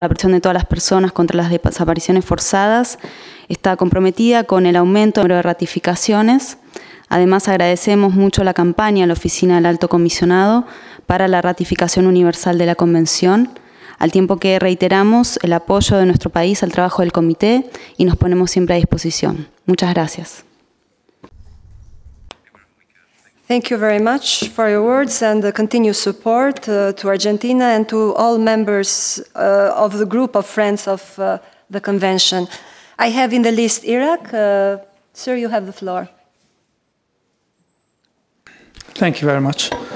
La protección de todas las personas contra las desapariciones forzadas está comprometida con el aumento del número de ratificaciones. Además, agradecemos mucho la campaña a la Oficina del Alto Comisionado para la ratificación universal de la Convención, al tiempo que reiteramos el apoyo de nuestro país al trabajo del Comité y nos ponemos siempre a disposición. Muchas gracias. Thank you very much for your words and the continued support to Argentina and to all members of the group of friends of the convention. I have in the list Iraq. Sir, you have the floor. Thank you very much.